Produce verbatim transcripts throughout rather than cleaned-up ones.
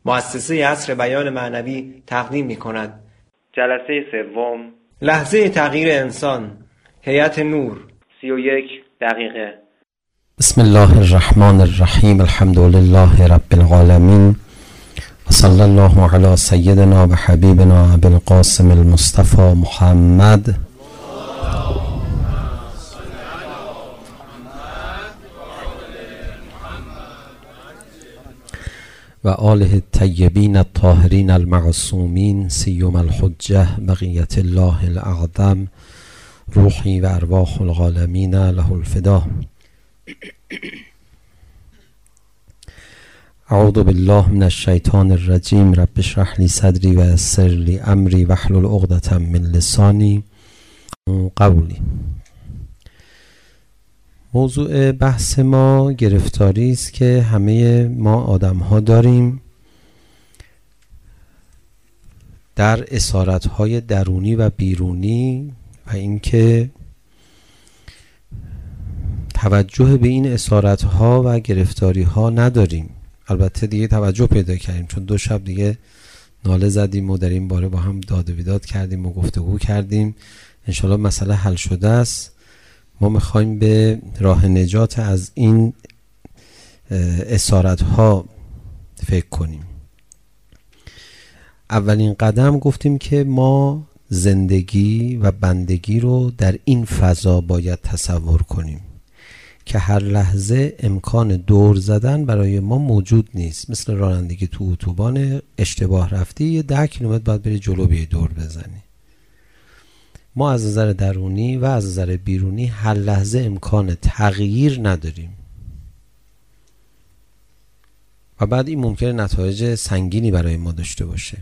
مؤسسه عصر بیان معنوی تقدیم می کند. جلسه سوم، لحظه تغییر انسان، هیئت نور، سی و یک دقیقه. بسم الله الرحمن الرحیم. الحمد لله رب العالمین و صلی الله علی سیدنا و حبیبنا ابی القاسم المصطفى محمد و آله الطیبین الطاهرین المعصومین سیما الحجه بقیت الله الاعظم روحی و ارواح العالمین له الفدا. اعوذ بالله من الشیطان الرجیم. رب اشرح لی صدری و یسر لی امری واحلل عقدة من لسانی قولی. موضوع بحث ما گرفتاری است که همه ما آدم ها داریم در اسارت های درونی و بیرونی و اینکه توجه به این اسارت ها و گرفتاری ها نداریم. البته دیگه توجه پیدا کردیم چون دو شب دیگه ناله زدیم و در این باره با هم داد و بیداد کردیم و گفتگو کردیم. انشالله مسئله حل شده است. ما میخوایم به راه نجات از این اسارت ها فکر کنیم. اولین قدم گفتیم که ما زندگی و بندگی رو در این فضا باید تصور کنیم که هر لحظه امکان دور زدن برای ما موجود نیست. مثل رانندگی تو اتوبان، اشتباه رفتی یه ده کیلومتر باید بری جلو بیای دور بزنی. ما از نظر درونی و از نظر بیرونی هر لحظه امکان تغییر نداریم و بعد این ممکنه نتایج سنگینی برای ما داشته باشه،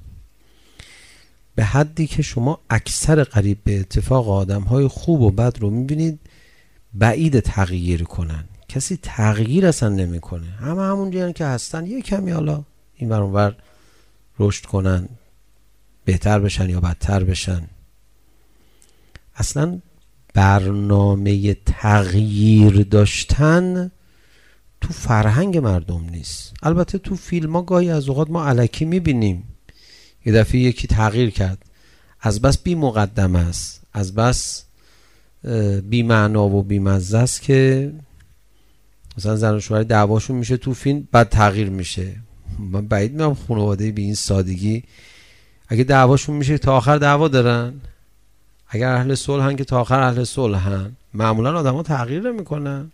به حدی که شما اکثر قریب به اتفاق آدم‌های خوب و بد رو می‌بینید بعید تغییر کنن. کسی تغییر اصلا نمی‌کنه، همه همون جوری که هستن، یه کمی حالا این ور اون ور رشد کنن، بهتر بشن یا بدتر بشن. اصلا برنامه تغییر داشتن تو فرهنگ مردم نیست. البته تو فیلم ها گاهی از اوقات ما الکی میبینیم یه دفعه یکی تغییر کرد، از بس بی مقدمه است، از بس بی معنا و بی مزه است که مثلا زن و شوهر دعواشون میشه تو فیلم بعد تغییر میشه. من بعید میام خانواده بی این سادگی اگه دعواشون میشه تا آخر دعوا دارن. اگر اهل صلحن که تا آخر اهل صلحن. معمولا آدم ها تغییر نمیکنن.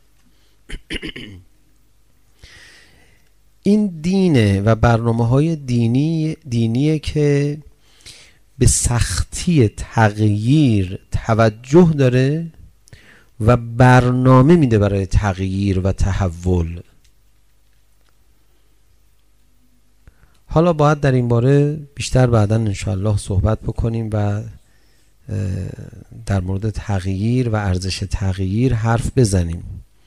این دینه و برنامه های دینی دینیه که به سختی تغییر توجه داره و برنامه میده برای تغییر و تحول. حالا باید در این باره بیشتر بعداً انشاءالله صحبت بکنیم و در مورد تغییر و ارزش تغییر حرف بزنیم.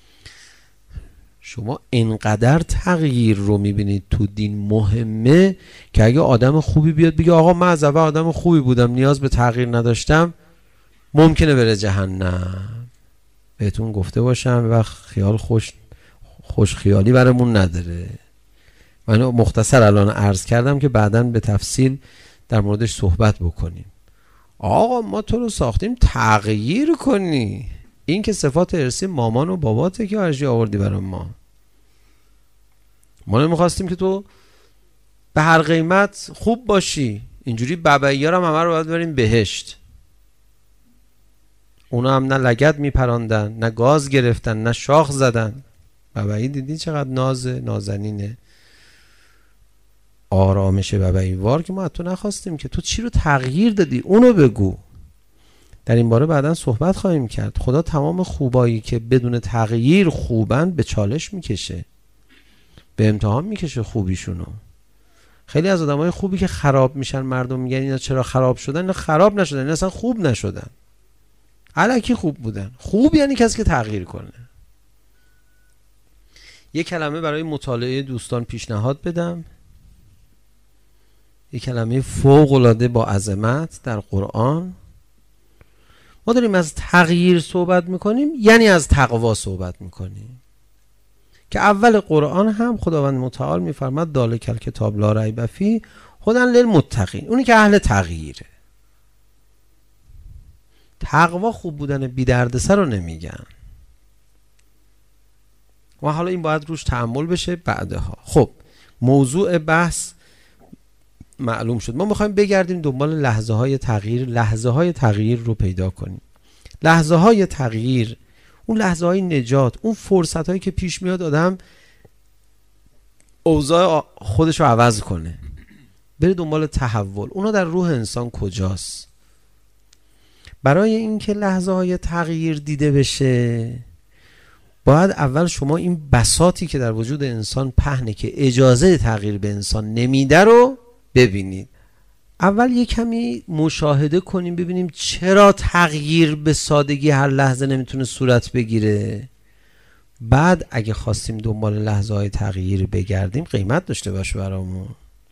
شما اینقدر تغییر رو میبینید تو دین مهمه که اگه آدم خوبی بیاد بگه آقا من از اول آدم خوبی بودم نیاز به تغییر نداشتم، ممکنه بره جهنم. بهتون گفته باشم و خیال خوش خوش خیالی برامون نداره. من مختصر الان عرض کردم که بعداً به تفصیل در موردش صحبت بکنیم. آقا ما تو رو ساختیم تغییر کنی. این که صفات ارثی مامان و باباته که ارجی آوردی برای ما. ما نمیخواستیم که تو به هر قیمت خوب باشی. اینجوری ببعی‌ها رو همه رو باید بریم بهشت. اونا هم نه لگد میپراندن، نه گاز گرفتن، نه شاخ زدن. ببعی دیدی چقدر نازه، نازنینه، آرامش ببعی وار که ما تو نخواستیم که تو چی رو تغییر دادی اونو بگو. در این باره بعداً صحبت خواهیم کرد. خدا تمام خوبایی که بدون تغییر خوبن به چالش میکشه، به امتحان میکشه خوبیشونو. خیلی از آدمای خوبی که خراب میشن مردم میگن اینا چرا خراب شدن؟ اینا خراب نشدن، اینا اصلا خوب نشدن، الکی خوب بودن. خوب یعنی کسی که تغییر کنه. یک کلمه برای مطالعه دوستان پیشنهاد بدم. یک کلمه فوق العاده با عظمت در قرآن. ما داریم از تغییر صحبت میکنیم، یعنی از تقوا صحبت میکنیم که اول قرآن هم خداوند متعال میفرماد ذالک الکتاب لا ریب فیه هدی للمتقین، اونی که اهل تغییره. تقوا خوب بودن بی دردسر رو نمیگن و حالا این باید روش تأمل بشه بعدها. خب موضوع بحث معلوم شد. ما میخوایم بگردیم دنبال لحظه های تغییر، لحظه های تغییر رو پیدا کنیم. لحظه های تغییر، اون لحظه های نجات، اون فرصت هایی که پیش میاد آدم اوضاع خودش رو عوض کنه، بره دنبال تحول. اونا در روح انسان کجاست؟ برای اینکه لحظه های تغییر دیده بشه باید اول شما این بساطی که در وجود انسان پهنه که اجازه تغییر به انسان نمیده رو ببینید. اول یک کمی مشاهده کنیم ببینیم چرا تغییر به سادگی هر لحظه نمیتونه صورت بگیره. بعد اگه خواستیم دنبال لحظه های تغییر بگردیم قیمت داشته باشه برامون.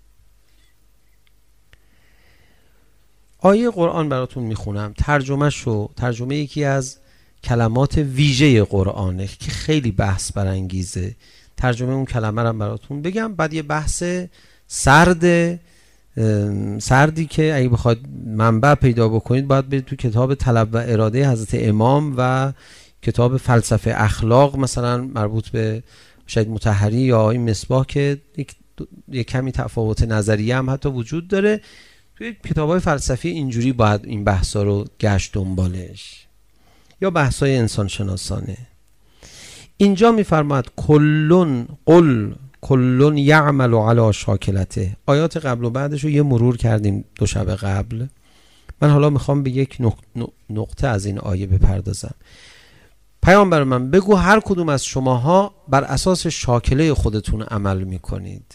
آیه قرآن براتون میخونم، ترجمه شو ترجمه یکی از کلمات ویژه قرآنه که خیلی بحث برانگیزه. ترجمه اون کلمه رو براتون بگم، بعد یه بحث سرد سردی که اگه بخواد منبع پیدا بکنید باید برید تو کتاب طلب و اراده حضرت امام و کتاب فلسفه اخلاق مثلا مربوط به شاید مطهری یا آقای مصباح که یک, یک کمی تفاوت نظریه هم حتی وجود داره. توی کتاب‌های فلسفی اینجوری باید این بحثا رو گشت دنبالش، یا بحث‌های انسان شناسانه. اینجا می‌فرماد کلون قل کلون یعمل علی شاکلته. آیات قبل و بعدش رو یه مرور کردیم دو شب قبل. من حالا میخوام به یک نقطه از این آیه بپردازم. پیامبر من بگو هر کدوم از شماها بر اساس شاکله خودتون عمل میکنید.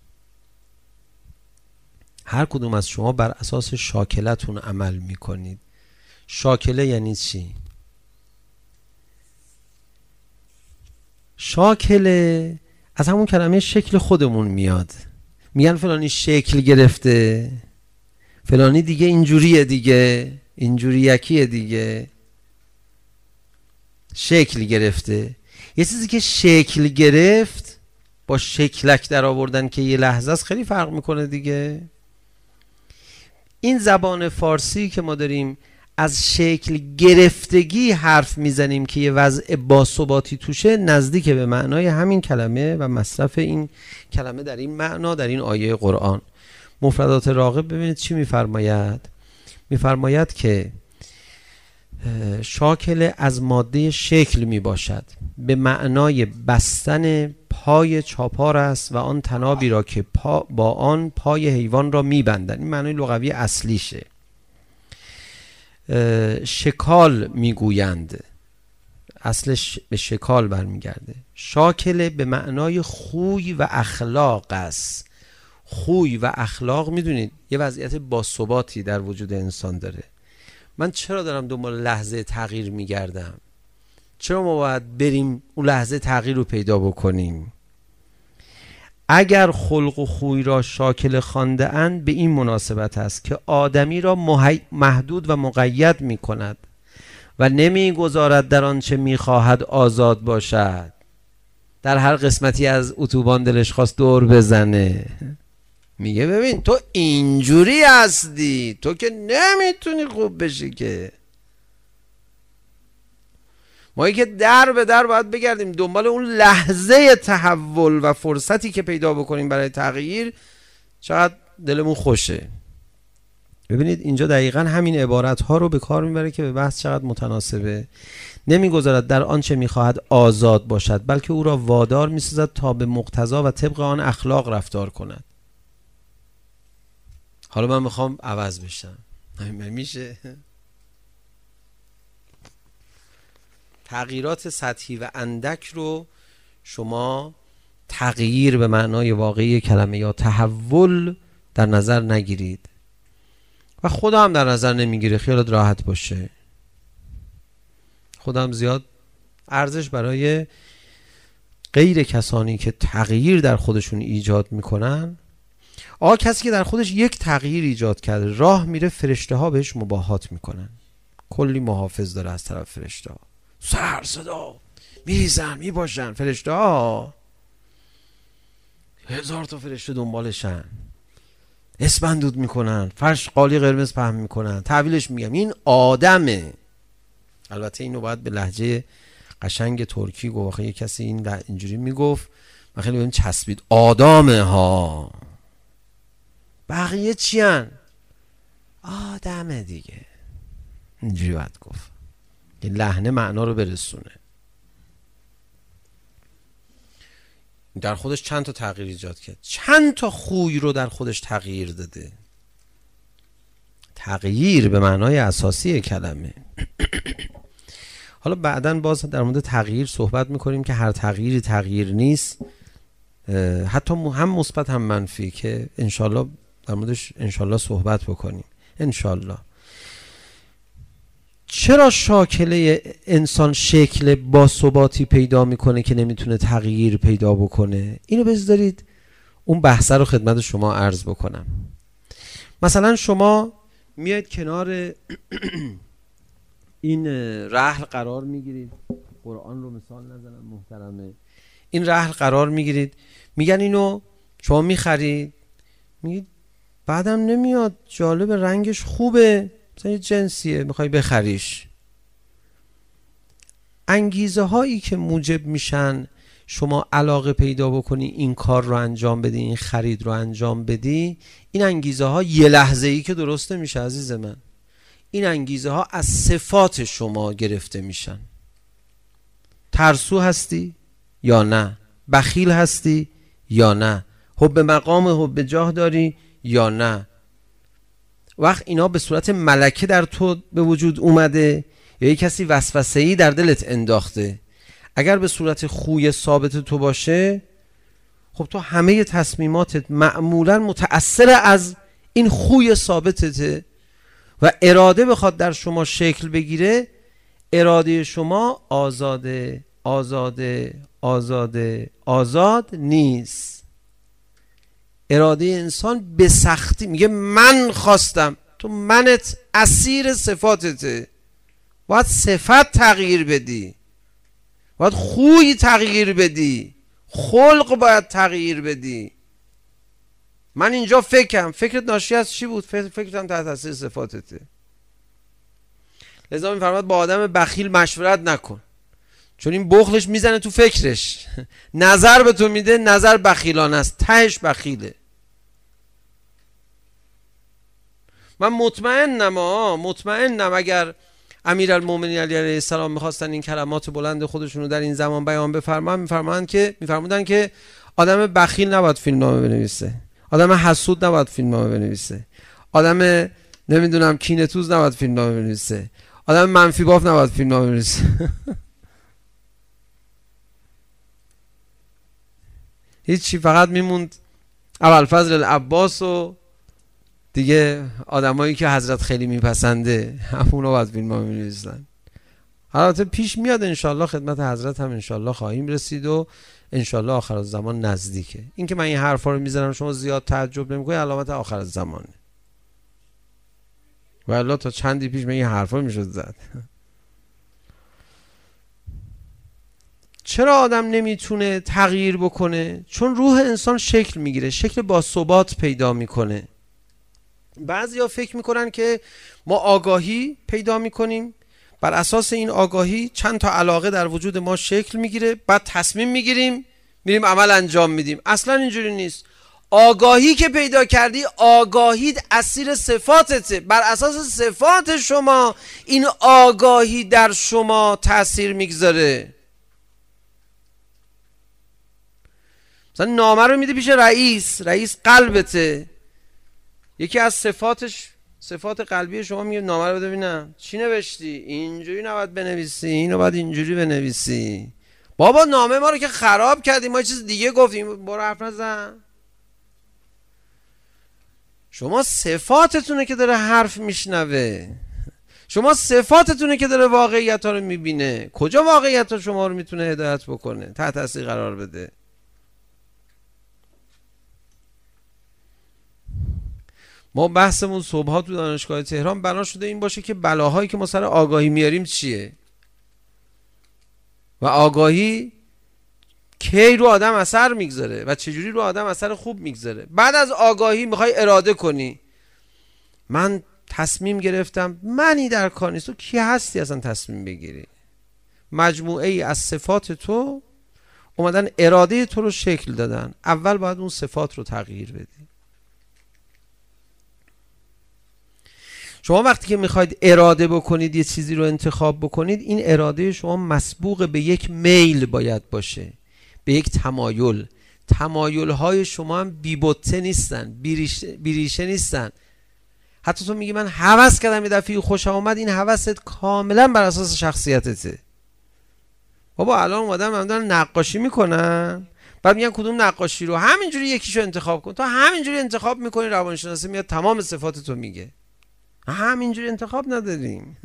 هر کدوم از شما بر اساس شاکلتون عمل میکنید. شاکله یعنی چی؟ شاکله از همون کلمه شکل خودمون میاد. میگن فلانی شکل گرفته، فلانی دیگه اینجوریه، دیگه اینجوری یکیه، دیگه شکل گرفته. یه چیزی که شکل گرفت با شکلک در آوردن که یه لحظه است خیلی فرق میکنه دیگه. این زبان فارسی که ما داریم از شکل گرفتگی حرف میزنیم که یه وضع باثباتی توشه، نزدیک به معنای همین کلمه و مصرف این کلمه در این معنا در این آیه قرآن. مفردات راغب ببینید چی میفرماید. میفرماید که شاکل از ماده شکل می باشد، به معنای بستن پای چاپار است و آن تنابی را که پا با آن پای حیوان را می بندن. این معنای لغوی اصلیشه. شکال می گویند، اصلش به شکال برمیگرده. شاکل به معنای خوی و اخلاق است. خوی و اخلاق میدونید یه وضعیت باثباتی در وجود انسان داره. من چرا دارم دنبال لحظه تغییر میگردم؟ چرا ما باید بریم اون لحظه تغییر رو پیدا بکنیم؟ اگر خلق و خوی را شاکل خوانده اند به این مناسبت است که آدمی را محدود و مقید می کند و نمی گذارد در آنچه می خواهد آزاد باشد. در هر قسمتی از اتوبان دلش خواست دور بزنه، میگه ببین تو اینجوری هستی، تو که نمیتونی خوب بشی. که ما که در به در باید بگردیم دنبال اون لحظه تحول و فرصتی که پیدا بکنیم برای تغییر. چقدر دلمون خوشه. ببینید اینجا دقیقاً همین عبارت ها رو به کار میبره که به بحث چقدر متناسبه. نمیگذارد در آنچه میخواهد آزاد باشد، بلکه او را وادار میسازد تا به مقتضا و طبق آن اخلاق رفتار کند. حالا من میخوام عوض بشم، میشه؟ تغییرات سطحی و اندک رو شما تغییر به معنای واقعی کلمه یا تحول در نظر نگیرید و خدا هم در نظر نمیگیره. خیالت راحت باشه. خدا هم زیاد ارزش برای غیر کسانی که تغییر در خودشون ایجاد میکنن. آقا کسی که در خودش یک تغییر ایجاد کرده راه میره، فرشته ها بهش مباهات میکنن. کلی محافظ داره از طرف فرشته ها، سر صدا، میریزن میباشن، فرشته ها هزار تا فرشته دنبالشن، اسپندود میکنن، فرش قالی قرمز پهن میکنن، تحویلش میگم این آدمه. البته اینو باید به لهجه قشنگ ترکی گفت، یه کسی این اینجوری میگفت من خیلی بهم چسبید، آدمه ها، بقیه چیان؟ آدمه دیگه، اینجوری باید گفت که لحنه معنا رو برسونه. در خودش چند تا تغییر ایجاد کرد، چند تا خوی رو در خودش تغییر داده. تغییر به معنای اساسی کلمه. حالا بعداً باز در مورد تغییر صحبت میکنیم که هر تغییری تغییر نیست، حتی هم مثبت هم منفی، که انشالله در موردش انشالله صحبت بکنیم انشالله. چرا شاکله انسان شکل با ثباتی پیدا میکنه که نمیتونه تغییر پیدا بکنه؟ اینو بذارید اون بحثه رو خدمت شما عرض بکنم. مثلا شما میاید کنار این رحل قرار میگیرید، قرآن رو مثال نزنم محترمه، این رحل قرار میگیرید، میگن اینو شما میخرید، میگید بعدم نمیاد، جالب، رنگش خوبه، مثلا یه جنسیه میخوای بخریش. انگیزه هایی که موجب میشن شما علاقه پیدا بکنی این کار رو انجام بدی، این خرید رو انجام بدی، این انگیزه ها یه لحظه ای که درسته میشه عزیز من. این انگیزه ها از صفات شما گرفته میشن. ترسو هستی یا نه؟ بخیل هستی یا نه؟ حب مقام حب جاه داری یا نه؟ وقت اینا به صورت ملکه در تو به وجود اومده یا یک کسی وسوسه‌ای در دلت انداخته؟ اگر به صورت خوی ثابت تو باشه، خب تو همه تصمیماتت معمولا متأثر از این خوی ثابتته و اراده بخواد در شما شکل بگیره، اراده شما آزاده آزاده آزاده آزاد نیست. اراده انسان به سختی میگه من خواستم، تو منت اسیر صفاتته. باید صفت تغییر بدی، باید خوی تغییر بدی، خلق باید تغییر بدی. من اینجا فکرم، فکرت ناشی از چی بود؟ فکرتم تحت تاثیر صفاتته. لذا میفرماد با آدم بخیل مشورت نکن، چون این بخلش میزنه تو فکرش. نظر به تو میده، نظر بخیلانه است، تهش بخیله. من مطمئنم آه مطمئنم اگر امیرالمومنین علی علیه السلام میخواستن این کلمات بلند خودشون رو در این زمان بیان بفرمان، میفرمایند که میفرمودن که آدم بخیل نباید فیلمنامه بنویسه، آدم حسود نباید فیلمنامه بنویسه، آدم نمیدونم کینه‌توز نباید فیلمنامه بنویسه، آدم منفی باف نباید فیلمنامه بنویسه. هیچی، فقط میموند ابوالفضل العباس و دیگه آدمایی که حضرت خیلی میپسنده، همونا باید فیلمنامه بنویسن. البته پیش میاد انشالله خدمت حضرت هم انشالله خواهیم رسید و انشالله آخر الزمان نزدیکه. این که من این حرفا رو میزنم شما زیاد تعجب نمیکنید، علامت آخر الزمانه. والله تا چندی پیش من این حرفا میشد زد. چرا آدم نمیتونه تغییر بکنه؟ چون روح انسان شکل میگیره، شکل با ثبات پیدا میکنه. بعضیا فکر میکنن که ما آگاهی پیدا میکنیم، بر اساس این آگاهی چند تا علاقه در وجود ما شکل میگیره، بعد تصمیم میگیریم میریم عمل انجام میدیم. اصلا اینجوری نیست. آگاهی که پیدا کردی، آگاهی اسیر صفاتته، بر اساس صفات شما این آگاهی در شما تأثیر میگذاره. مثلا نامه رو میده پیش رئیس، رئیس قلبته، یکی از صفاتش صفات قلبی شما میگه نامه رو بده ببینم چی نوشتی، اینجوری نباید بنویسی، اینو باید اینجوری بنویسی. بابا نامه ما رو که خراب کردیم، ما چیز دیگه گفتیم، برو حرف نزن. شما صفاتتونه که داره حرف میشنوه، شما صفاتتونه که داره واقعیت ها رو میبینه. کجا واقعیت ها شما رو میتونه هدایت بکنه، تحت تاثیر قرار بده؟ ما بحثمون صبحا تو دانشگاه تهران بنا شده این باشه که بلاهایی که ما سر آگاهی میاریم چیه، و آگاهی کی رو آدم اثر میگذاره و چجوری رو آدم اثر خوب میگذاره. بعد از آگاهی میخوای اراده کنی. من تصمیم گرفتم، منی در کار نیست. تو کی هستی اصلا تصمیم بگیری؟ مجموعه ای از صفات تو اومدن اراده تو رو شکل دادن. اول باید اون صفات رو تغییر بدی. شما وقتی که میخواید اراده بکنید یه چیزی رو انتخاب بکنید، این اراده شما مسبوق به یک میل باید باشه، به یک تمایل. تمایل های شما هم بی‌بته نیستن، بیریشه, بیریشه نیستن. حتی تو میگی من هوس کردم یه دفعه خوشم اومد، این هوست کاملا بر اساس شخصیتته. بابا الان اومدن من دارن نقاشی میکنن، بعد میگن کدوم نقاشی رو، همینجوری یکیشو انتخاب کن. تو همینجوری انتخاب میکنی، روانشناسی میاد تمام صفات تو میگه. همینجوری انتخاب نداریم.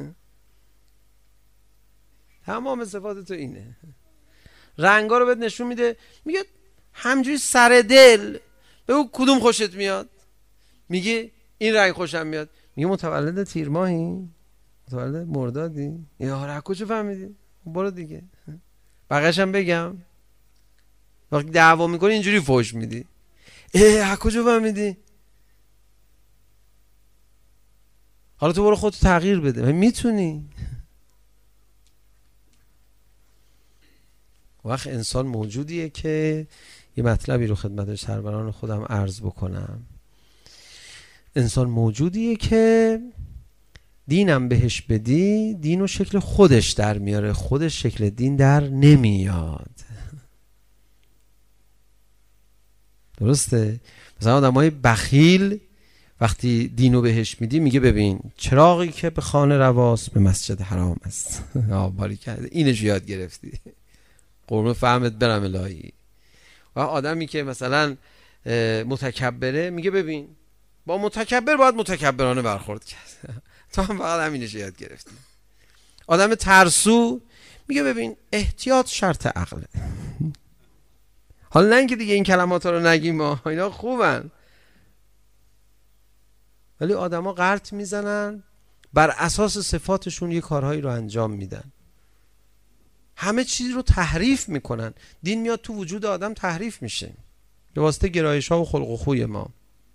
تمام صفات تو اینه. رنگا رو بهت نشون میده، میگه همینجوری سر دل بگو کدوم خوشت میاد. میگه این رنگ خوشم میاد. میگه متولد تیر ماهی؟ متولد مردادی؟ یا از کجا فهمیدی؟ برو دیگه. بقیه‌ش هم بگم. وقتی دعوا میکنی اینجوری فوش میدی. اه از کجا فهمیدی؟ حالا تو برو خودتو تغییر بده. میتونی. وقت انسان موجودیه که یه مطلبی رو خدمت سروران خودم عرض بکنم. انسان موجودیه که دینم بهش بدی دین و شکل خودش در میاره، خودش شکل دین در نمیاد. درسته؟ مثلا آدمای بخیل وقتی دینو بهش میدی میگه ببین چراغی که به خانه رواست به مسجد حرام است. آباری کرده. اینش یاد گرفتی. قربون فهمت برم الهی. و آدمی که مثلا متکبره میگه ببین با متکبر باید متکبرانه برخورد کرد. تو هم فقط همینش یاد گرفتی. آدم ترسو میگه ببین احتیاط شرط عقله. حالا نه اینکه دیگه این کلمات رو نگیم، ما اینا خوبن، ولی آدما غلط میزنن، بر اساس صفاتشون یه کارهایی رو انجام میدن، همه چیز رو تحریف میکنن. دین میاد تو وجود آدم تحریف میشه به واسطه گرایش ها و خلق و خوی ما.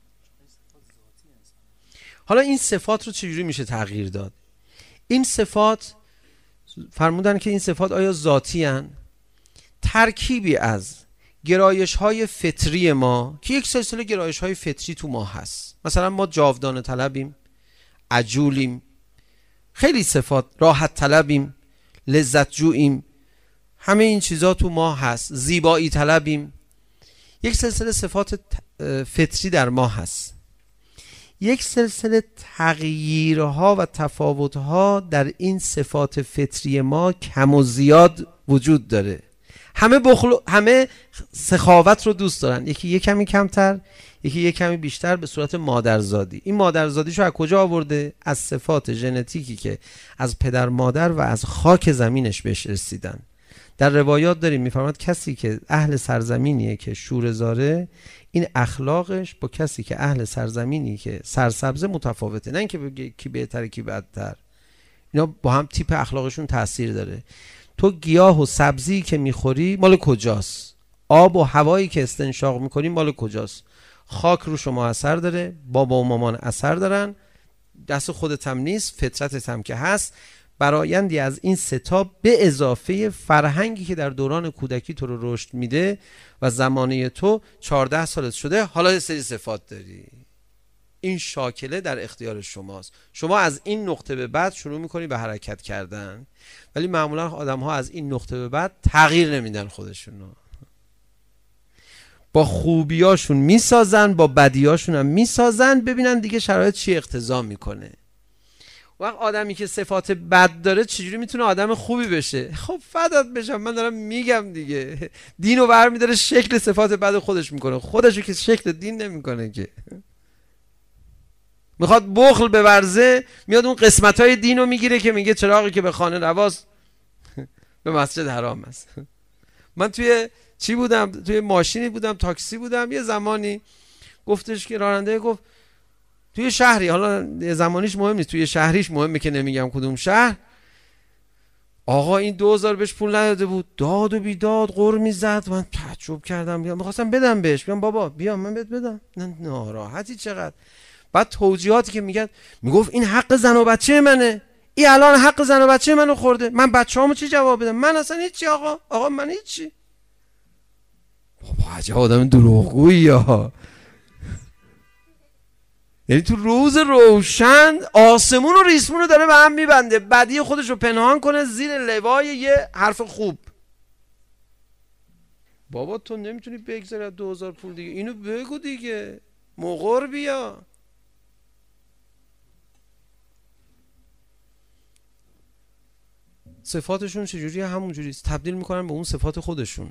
حالا این صفات رو چجوری میشه تغییر داد؟ این صفات فرمودن که این صفات آیا ذاتی هن؟ ترکیبی از گرایش های فطری ما که یک سلسله گرایش های فطری تو ما هست. مثلا ما جاودانه طلبیم، عجولیم، خیلی صفات، راحت طلبیم، لذت جوییم، همه این چیزا تو ما هست. زیبایی طلبیم، یک سلسله صفات فطری در ما هست. یک سلسله تغییرها و تفاوتها در این صفات فطری ما کم و زیاد وجود داره. همه بخل، همه سخاوت رو دوست دارن، یکی یک کمی کمتر، یکی یک کمی بیشتر، به صورت مادرزادی. این مادرزادیشو از کجا آورده؟ از صفات ژنتیکی که از پدر مادر و از خاک زمینش بهش رسیدن. در روایات داریم میفرماد کسی که اهل سرزمینیه که شوره‌زاره، این اخلاقش با کسی که اهل سرزمینی که سرسبزه متفاوته. نه اینکه بگه کی بهتره کی بدتر، اینا با هم تیپ اخلاقشون تاثیر داره. تو گیاه و سبزی که میخوری مال کجاست؟ آب و هوایی که استنشاق میکنی مال کجاست؟ خاک رو شما اثر داره، بابا و مامان اثر دارن، دست خودت هم نیست، فطرتت هم که هست. برایندی از این ستا به اضافه فرهنگی که در دوران کودکی تو رو رشد میده و زمانه تو چهارده سالت شده، حالا یه سری صفات داری. این شاکله در اختیار شماست. شما از این نقطه به بعد شروع میکنی به حرکت کردن، ولی معمولا آدم ها از این نقطه به بعد تغییر نمیدن خودشونو. با خوبیاشون میسازن، با بدیاشون هم میسازن، ببینن دیگه شرایط چی اقتضا میکنه. وقت آدمی که صفات بد داره چجوری میتونه آدم خوبی بشه؟ خب فدات بشم، من دارم میگم دیگه. دینو برمی‌داره شکل صفات بد خودش میکنه، خودشو که شکل دین نمیکنه که. میخواد بخل بورزه، میاد اون قسمتای دینو میگیره که میگه چراغی که به خانه رواست به مسجد حرام است. من توی چی بودم؟ توی ماشینی بودم، تاکسی بودم، یه زمانی گفتش که راننده گفت توی شهری، حالا زمانیش مهم نیست، توی شهریش مهمه که نمیگم کدوم شهر، آقا این دو هزار بهش پول نداده بود، داد و بیداد قر میزد. من تعجب کردم، بیام میخواستم بدم بهش، بیام بابا بیا من بهت بدم. نه ناراحتی چقدر. بعد توجیهاتی که میگن، میگفت این حق زن و بچه منه، این الان حق زن و بچه منو خورده، من بچه‌هامو چی جواب بدم؟ من اصلا هیچی آقا، آقا من هیچی. بابا عجب آدم دروغگویی ها. یعنی تو روز روشن آسمون و ریسمون رو داره به هم میبنده، بدی خودش رو پنهان کنه زیر لوای یه حرف خوب. بابا تو نمیتونی بگذاری از دو هزار پول دیگه، اینو بگو دیگه، مقر بیا. صفاتشون چجوریه؟ همونجوری تبدیل میکنن به اون صفات خودشون.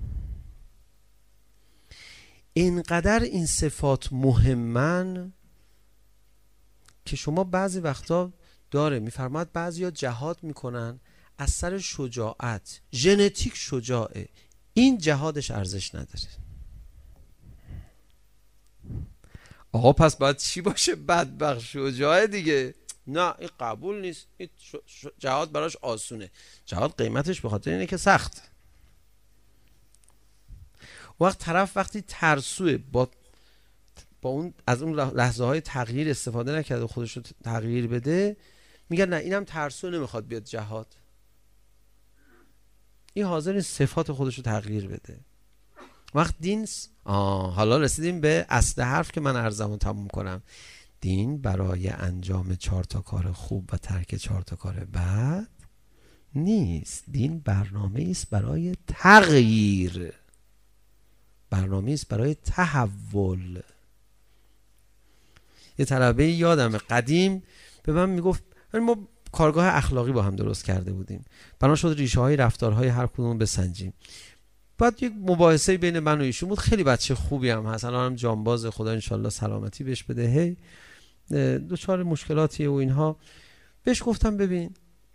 اینقدر این صفات مهمن که شما بعضی وقتا داره میفرماد بعضیا جهاد میکنن از سر شجاعت، ژنتیک شجاعه، این جهادش ارزش نداره. آقا پس باید چی باشه؟ بدبخت شجاعه دیگه. نه این قبول نیست، این جهاد براش آسونه. جهاد قیمتش به خاطر اینه که سخت. وقت طرف وقتی ترسوه، با با اون از اون لحظه های تغییر استفاده نکرده و خودش رو تغییر بده، میگن نه اینم ترسو نمیخواد بیاد جهاد. این حاضر این صفات خودش رو تغییر بده. وقت دین آه حالا رسیدیم به اصل حرف که من عرضمو تموم کنم. دین برای انجام چهار تا کار خوب و ترک چهار تا کار بد نیست. دین برنامه است برای تغییر، برنامه است برای تحول. یه طلبه یادم قدیم به من میگفت، ما کارگاه اخلاقی با هم درست کرده بودیم، بنا شد ریشه های رفتارهای هر کدوم بسنجیم. بعد یک مباحثه بین من و ایشون بود. خیلی بچه خوبی هم هست، الان هم جانباز، خدا انشالله سلامتی بهش بده. هی دوچار مشکلاتیه و اینها. بهش گفتم ببین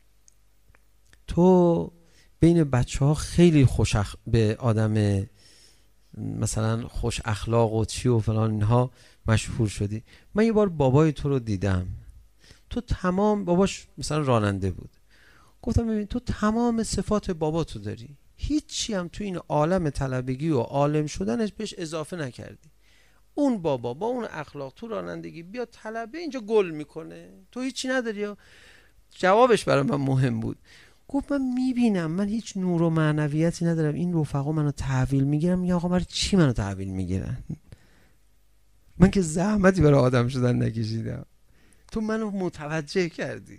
تو بین بچه ها خیلی خوش اخ... به آدم مثلا خوش اخلاق و چی و فلان اینها مشهور شدی. من یه بار بابای تو رو دیدم، تو تمام، باباش مثلا راننده بود، گفتم ببین تو تمام صفات بابا تو داری، هیچی هم تو این عالم طلبگی و عالم شدنش بهش اضافه نکردی. اون بابا با اون اخلاق تو رانندگی بیا طلبه اینجا گل میکنه، تو هیچی نداری. جوابش برای من مهم بود. گفت من میبینم من هیچ نور و معنویتی ندارم، این رفقا منو تحویل میگیرن. میگه آقا برای چی منو تحویل میگیرن؟ من که زحمتی برای آدم شدن نکشیدم، تو منو متوجه کردی.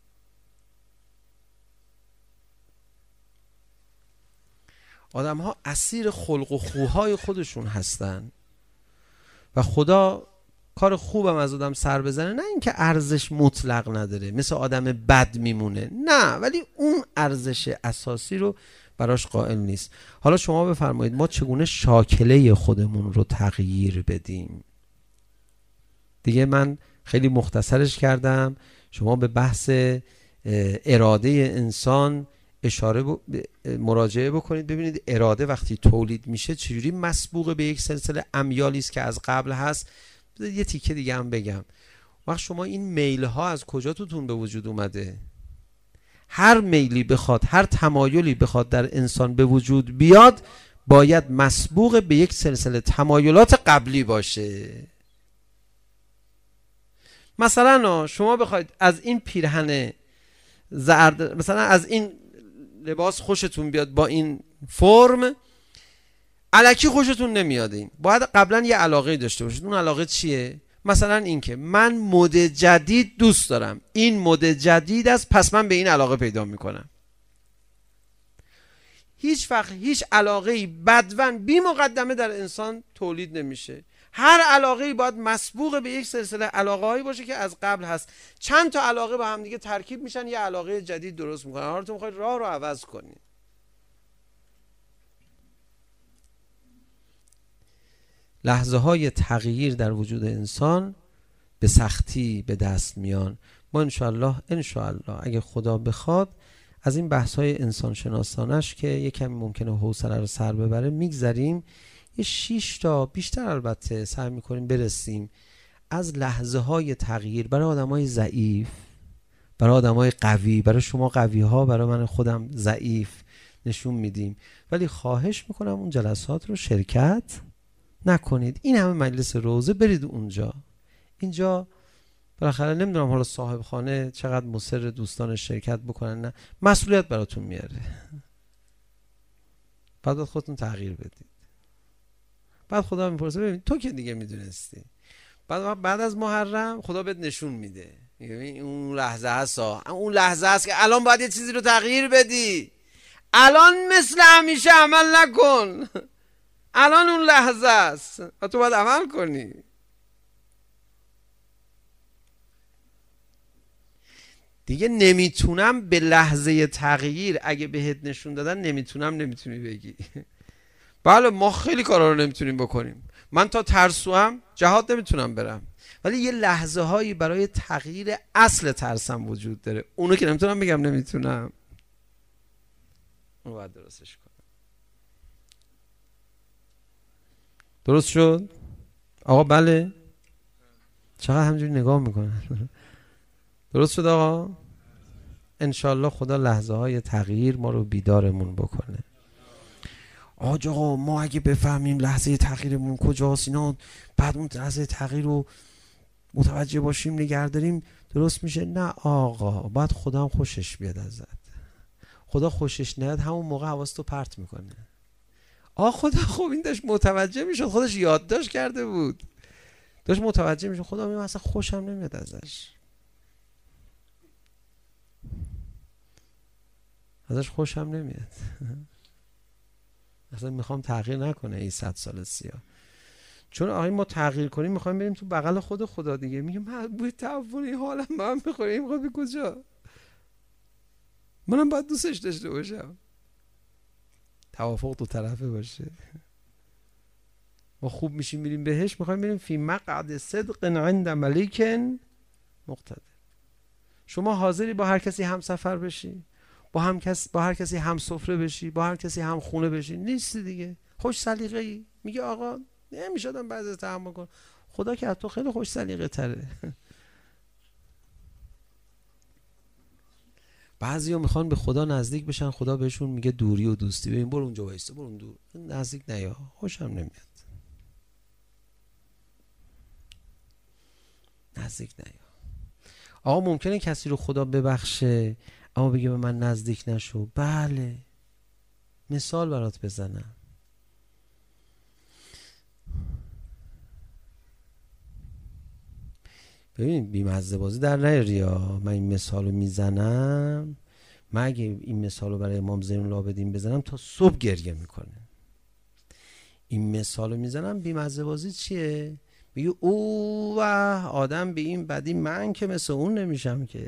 آدم ها اسیر خلق و خوهای خودشون هستن و خدا کار خوبم از آدم سر بزنه، نه اینکه ارزش مطلق نداره مثل آدم بد میمونه، نه، ولی اون ارزش اساسی رو براش قائل نیست. حالا شما بفرمایید ما چگونه شاکله خودمون رو تغییر بدیم؟ دیگه من خیلی مختصرش کردم. شما به بحث اراده انسان اشاره ب... مراجعه بکنید، ببینید اراده وقتی تولید میشه چجوری مسبوق به یک سلسله امیالی است که از قبل هست. یه تیکه دیگه هم بگم، وقت شما این میل ها از کجا توتون به وجود اومده؟ هر میلی بخواد، هر تمایلی بخواد در انسان به وجود بیاد، باید مسبوق به یک سلسله تمایلات قبلی باشه. مثلا شما بخواید از این پیرهن زرد، مثلا از این لباس خوشتون بیاد با این فرم، الکی خوشتون نمیاد، این باید قبلا یه علاقه داشته باشید. اون علاقه چیه؟ مثلا این که من مد جدید دوست دارم، این مد جدید است، پس من به این علاقه پیدا میکنم. هیچ وقت هیچ علاقه‌ای بدون بی مقدمه در انسان تولید نمیشه. هر علاقه‌ای باید مسبوق به یک سلسله علاقه‌هایی باشه که از قبل هست. چند تا علاقه با هم دیگه ترکیب میشن، یه علاقه جدید درست میکنن. حالا تو میخواید راه رو عوض کنید. لحظه های تغییر در وجود انسان به سختی به دست میان. ما انشاءالله انشاءالله اگه خدا بخواد از این بحث های انسان شناسانش که یه کمی ممکنه حوصله رو سر ببره میگذریم. یه شیش تا بیشتر البته سعی میکنیم برسیم از لحظه های تغییر برای آدم های ضعیف، برای آدمای قوی، برای شما قوی ها، برای من خودم ضعیف نشون میدیم. ولی خواهش میکنم اون جلسات رو شرکت نکنید. این همه مجلس روزه برید اونجا. اینجا بالاخره نمیدونم حالا صاحب خانه چقدر مصر دوستان شرکت بکنن، نه، مسئولیت براتون میاره. بعد باید خودتون تغییر بدید. بعد خدا میپرسه ببین تو که دیگه میدونستی. بعد بعد از محرم خدا بهت نشون میده، میگه اون لحظه هست، اون لحظه هست که الان باید یه چیزی رو تغییر بدی. الان مثل همیشه عمل نکن. الان اون لحظه است و تو باید عمل کنی. دیگه نمیتونم به لحظه تغییر اگه بهت نشون دادن نمیتونم نمیتونی بگی. بله ما خیلی کارا رو نمیتونیم بکنیم. من تا ترسوام جهاد نمیتونم برم، ولی یه لحظه هایی برای تغییر اصل ترسم وجود داره. اونو که نمیتونم بگم نمیتونم، اونو باید درستش کنم. درست شد؟ آقا بله؟ چقدر همجوری نگاه میکنن؟ درست شد آقا؟ انشالله خدا لحظه های تغییر ما رو بیدارمون بکنه. آج آقا ما اگه بفهمیم لحظه تغییرمون کجاست اینا، بعد اون لحظه تغییر رو متوجه باشیم نگه داریم درست میشه؟ نه آقا، باید خدا هم خوشش بیاد ازت. خدا خوشش نیاد همون موقع حواستو پرت میکنه. آقا خدا خوب این داشت متوجه میشد، خودش یادداشت کرده بود، داشت متوجه میشد. خدا میگه اصلا خوشم نمیاد ازش، ازش خوشم نمیاد. اصلا میخوام تغییر نکنه این صد سال سیاه. چون آقای ما تغییر کنیم میخوایم بریم تو بغل خود خدا دیگه. میگه من بوی تعفن این حالم من میخوره، این میخواد به کجا؟ منم باید دوستش داشته باشم. توافق دو طرفه باشه. ما خوب میشیم میریم بهش، میخوایم بریم فی مقعد صدق عند ملیک مقتدر. شما حاضری با هر کسی همسفر بشی؟ با هم کس با هر کسی هم سفره بشی؟ با هر کسی هم خونه بشی؟ نیستی دیگه. خوش سلیقه ای میگه آقا نمیشدم بعضی تحمل کن. خدا که از تو خیلی خوش سلیقه تره. بعضیا میخوان به خدا نزدیک بشن، خدا بهشون میگه دوری و دوستی. ببین برو اونجا وایسا، برو اون دور، نزدیک نیا، خوشم نمیاد، نزدیک نیا. آقا ممکنه کسی رو خدا ببخشه اما بگه به من نزدیک نشو. بله، مثال برات بزنم. ببین بیمزه بازی در نیاری ها. من این مثال رو میزنم، من اگه این مثال رو برای امام زین العابدین بزنم تا صبح گریه میکنه. این مثال رو میزنم بیمزه بازی چیه؟ بگی او و آدم به این بدی، من که مثل اون نمیشم که.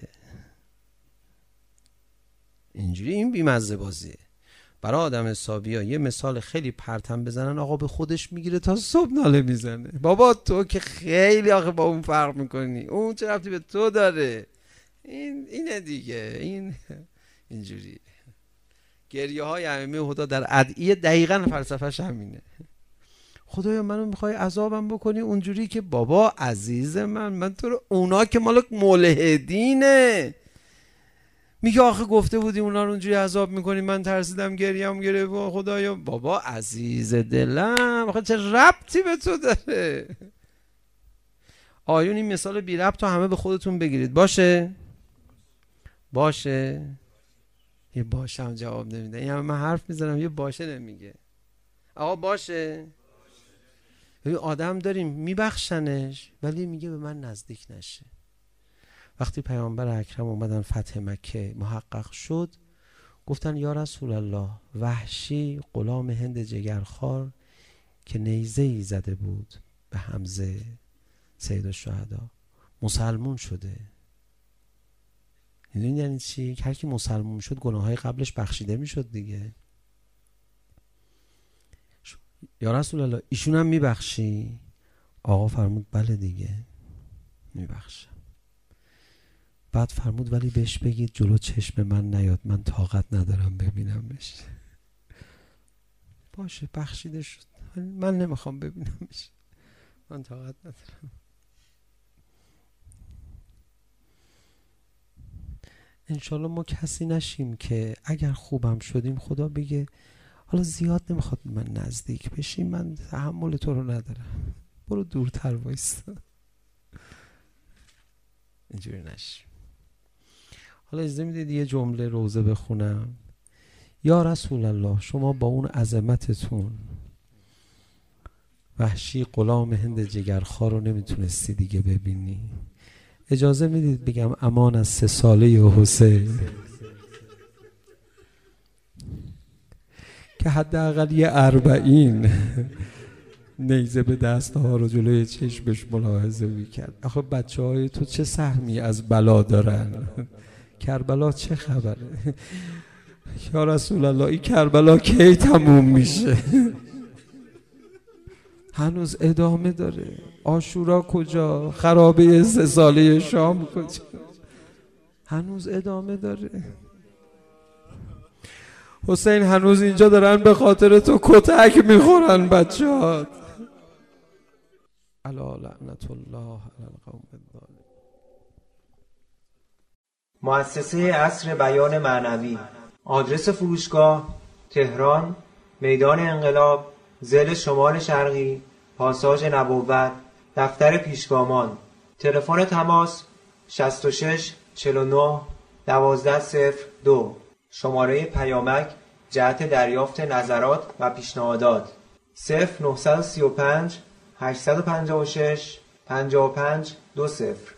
اینجوری این بیمزه بازیه. برای آدم حسابی ها یه مثال خیلی پرتم بزنن آقا به خودش میگیره تا صبح ناله میزنه. بابا تو که خیلی آخه با اون فرق میکنی، اون چه ربطی به تو داره؟ این اینه دیگه. این اینجوری گریه های ائمه هدا در ادعیه دقیقاً فلسفه‌ش همینه. خدایا منو میخوای عذابم بکنی اونجوری که بابا عزیز من من تو رو، اونا که مال ملحدینه. میگه آخه گفته بودی اونا رو اونجوری عذاب میکنی، من ترسیدم گریم گرفت خدایا. بابا عزیز دلم آخه چه ربطی به تو داره؟ آیون این مثال بی ربط رو همه به خودتون بگیرید. باشه؟ باشه؟ یه باشه هم جواب نمیده. این همه من حرف میزنم یه باشه نمیگه. آقا باشه؟ ببین آدم داریم میبخشنش ولی میگه به من نزدیک نشه. وقتی پیامبر اکرم اومدن فتح مکه محقق شد، گفتن یا رسول الله وحشی غلام هند جگرخوار که نیزه‌ای زده بود به حمزه سید الشهدا مسلمون شده. میدونید یعنی چی؟ هر کی مسلمون شد گناههای قبلش بخشیده میشد دیگه. یا رسول الله ایشون هم میبخشی؟ آقا فرمود بله دیگه میبخشم. بعد فرمود ولی بهش بگید جلو چشم من نیاد، من طاقت ندارم ببینمش. باشه بخشیده شد، من نمیخوام ببینمش، من طاقت ندارم. انشالله ما کسی نشیم که اگر خوبم شدیم خدا بگه حالا زیاد نمیخواد من نزدیک بشی، من تحمل تو رو ندارم، برو دورتر وایستا. اینجوری نشیم. حالا اجازه میدید یه جمله روزه بخونم. یا رسول الله، شما با اون عظمتتون وحشی غلام هند جگرخوار رو نمیتونستی دیگه ببینی، اجازه میدید بگم امان از سه ساله حسین که حداقل یه اربعین نیزه به دست ها رو جلوی چشمش ملاحظه میکرد. آخه بچه های تو چه سهمی از بلا دارن؟ کربلا چه خبره؟ یا رسول الله این کربلا کی تموم میشه؟ هنوز ادامه داره. عاشورا کجا؟ خرابه سه ساله شام کجا؟ هنوز ادامه داره. حسین هنوز اینجا دارن به خاطر تو کتک میخورن بچه ها. الا لعنت الله علی القوم الظالمین. مؤسسه عصر بیان معنوی. آدرس فروشگاه: تهران، میدان انقلاب، ضلع شمال شرقی، پاساژ نبوت، دفتر پیشگامان. تلفن تماس: شصت و شش چهل و نه دوازده صفر دو. شماره پیامک جهت دریافت نظرات و پیشنهادات: صفر نه سه پنج هشت پنج شش پنج پنج دو صفر.